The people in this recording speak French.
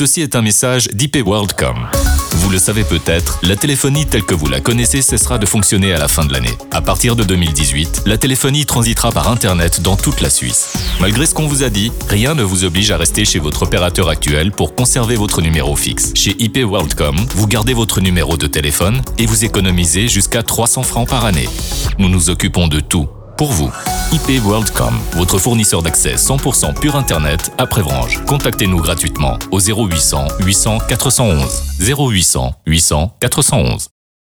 Ceci est un message d'IP WorldCom. Vous le savez peut-être, la téléphonie telle que vous la connaissez cessera de fonctionner à la fin de l'année. À partir de 2018, la téléphonie transitera par Internet dans toute la Suisse. Malgré ce qu'on vous a dit, rien ne vous oblige à rester chez votre opérateur actuel pour conserver votre numéro fixe. Chez IP WorldCom, vous gardez votre numéro de téléphone et vous économisez jusqu'à 300 francs par année. Nous nous occupons de tout pour vous. IP WorldCom, votre fournisseur d'accès 100% pur Internet à Prévrange. Contactez-nous gratuitement au 0800 800 411. 0800 800 411.